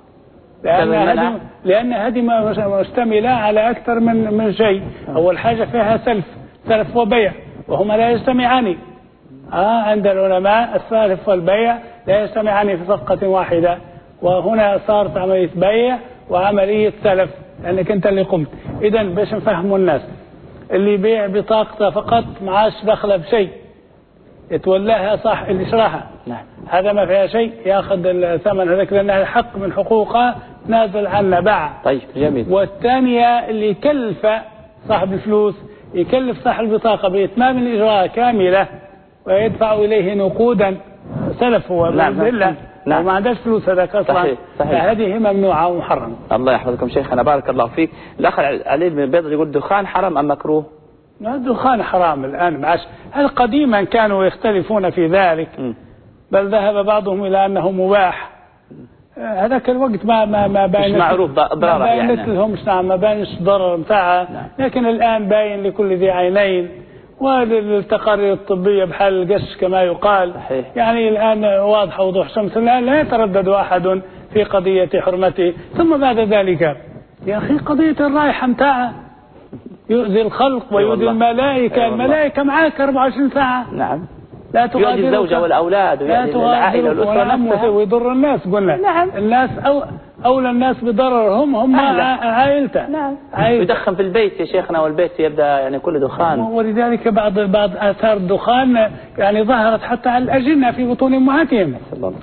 لأن هذه مشتملة على أكثر من شيء. أول حاجة فيها سلف وبيع، وهما لا يجتمعان. عند العلماء السلف والبيع لا يجتمعان في صفقة واحدة، وهنا صارت عملية بيع وعملية سلف لأنك أنت اللي قمت. إذا باش نفهموا الناس، اللي يبيع بطاقته فقط معاش دخله بشيء، يتولاها صح اللي شراها، هذا ما فيها شيء، ياخذ الثمن هذاك لأنها حق من حقوقه نازل عنا باع. طيب جميل. والثانية اللي يكلف صاحب الفلوس، يكلف صاحب البطاقة بإتمام الإجراء كاملة ويدفع إليه نقودا سلف هو بالله، وما عندهاش فلوس هذاك أصلا. فهذه ممنوعة ومحرمة. الله يحفظكم شيخنا، بارك الله فيك. الأخ علي بن البيض يقول الدخان حرام أم مكروه؟ الدخان حرام الآن معاش. هل قديما كانوا يختلفون في ذلك، بل ذهب بعضهم إلى أنه مباح. هذاك الوقت ما باين، مش معروف ضرر يعني، لهمش ما باينش ضرر متاعها. لكن الآن باين لكل ذي عينين، وللتقارير الطبية بحال القش كما يقال. صحيح. يعني الآن واضح وضوح شمس، الآن لا يتردد أحد في قضية حرمته. ثم بعد ذلك يا أخي قضية الرائحة متاعها يؤذي الخلق ويؤذي الملائكة. الملائكة معاك 24 ساعة. نعم. لا تغادر الزوجة والأولاد ويؤذي العائلة والأسرة نفسها ويضر الناس. قلنا نعم. الناس أولى الناس بضررهم هم عائلته. نعم. يدخن في البيت يا شيخنا، والبيت يبدأ يعني كل دخان. ولذلك بعض آثار الدخان يعني ظهرت حتى على الأجنة في بطون أمهاتهم.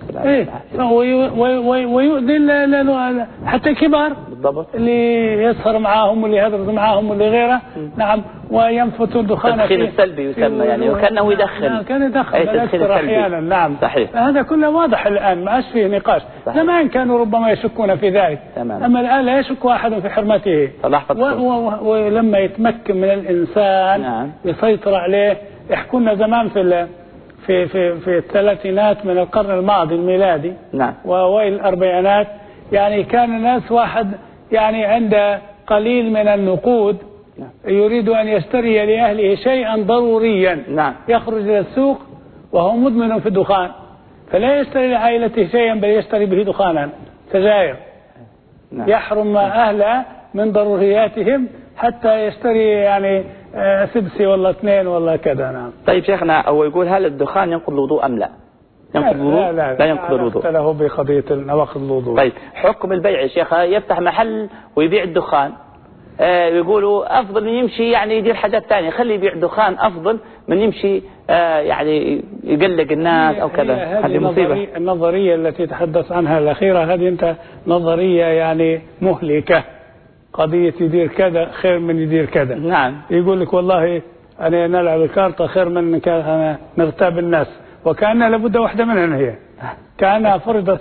ويؤذي حتى الكبار بالضبط، اللي يسهر معاهم واللي يهدر معاهم واللي غيره. نعم. وينفت الدخان التدخين السلبي يسمى، يعني وكأنه يدخن. كان يدخن أكثر أحيانا. نعم. صحيح. هذا كله واضح الآن، ما عادش فيه نقاش. زمان كانوا ربما يشكون في ذلك. تمام. أما الآن لا يشك أحد في حرمته. ولما يتمكن من الإنسان نعم. يسيطر عليه. يحكون زمان في الثلاثينات من القرن الماضي الميلادي نعم. وأوائل الأربعينات، يعني كان الناس واحد يعني عنده قليل من النقود نعم. يريد أن يشتري لأهله شيئا ضروريا نعم. يخرج إلى السوق وهو مدمن في الدخان، فلا يشتري لعائلته شيئا بل يشتري به دخانا سجائر نعم. يحرم أهله من ضرورياتهم حتى يشتري يعني سبسي والله 2 والله كذا. نعم. طيب شيخنا، هو يقول هل الدخان ينقض الوضوء أم لا؟ ينقض الوضوء؟ لا ينقض الوضوء. له بقضية نواقض الوضوء. طيب حكم البيع يا شيخ، يفتح محل ويبيع الدخان، يقولوا أفضل من يمشي يعني يدير حاجات ثانية، خلي يبيع دخان أفضل من يمشي يعني يقلق الناس أو كذا. هذه مصيبة. النظرية التي تحدث عنها الأخيرة هذه أنت نظرية يعني مهلكة. قضية يدير كذا خير من يدير كذا. نعم. يقول لك والله أنا نلعب الكارطة خير من نغتاب الناس، وكأنها لابد واحدة منهن هي، كأنها فرضت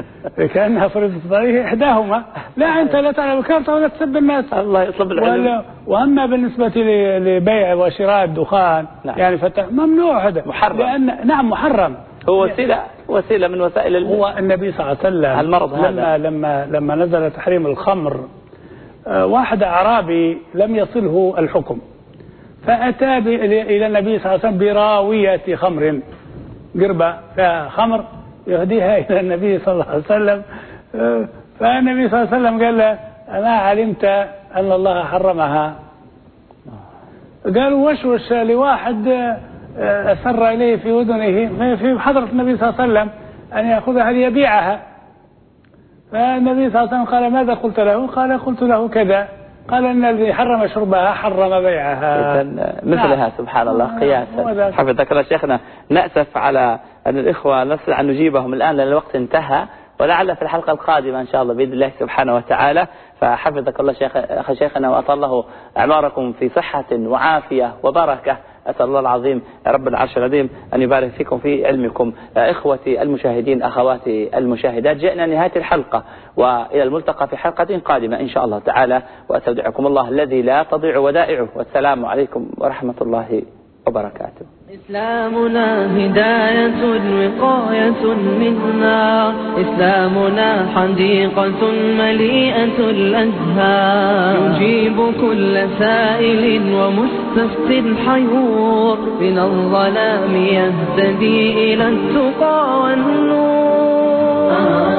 عليه إحداهما. لا أنت لا تلعب الكارطة ولا تسب الناس. الله يطلب العلم. وأما بالنسبة لبيع وشراء الدخان نعم. يعني ممنوع هذا، محرم. لأن نعم محرم، هو وسيلة من وسائل هو النبي صلى الله عليه وسلم المرض هذا لما نزل تحريم الخمر، واحد أعرابي لم يصله الحكم فأتى إلى النبي صلى الله عليه وسلم براوية خمر، قربة فيها خمر يهديها إلى النبي صلى الله عليه وسلم. فالنبي صلى الله عليه وسلم قال له أنا علمت أن الله حرمها. قالوا وشوش لواحد أسر إليه في أذنه في حضرة النبي صلى الله عليه وسلم أن يأخذها ليبيعها. فالنبي صلى الله عليه وسلم قال ماذا قلت له؟ قال قلت له كذا. قال إن الذي حرم شربها حرم بيعها. مثلها نعم. سبحان الله قياسا. حفظك الله شيخنا. نأسف على أن الإخوة نستطيع أن نجيبهم الآن لأن الوقت انتهى، ولعل في الحلقة القادمة إن شاء الله بإذن الله سبحانه وتعالى. فحفظك الله شيخنا وأطال الله أعماركم في صحة وعافية وبركة. أسأل الله العظيم رب العرش العظيم أن يبارك فيكم في علمكم. إخوتي المشاهدين، أخواتي المشاهدات، جئنا نهاية الحلقة، وإلى الملتقى في حلقة قادمة إن شاء الله تعالى، وأستودعكم الله الذي لا تضيع ودائعه، والسلام عليكم ورحمة الله وبركاته. إسلامنا هداية وقاية منا، إسلامنا حديقة مليئة الأزهار، يجيب كل سائل ومستفت حيور، من الظلام يهتدي إلى التقى والنور.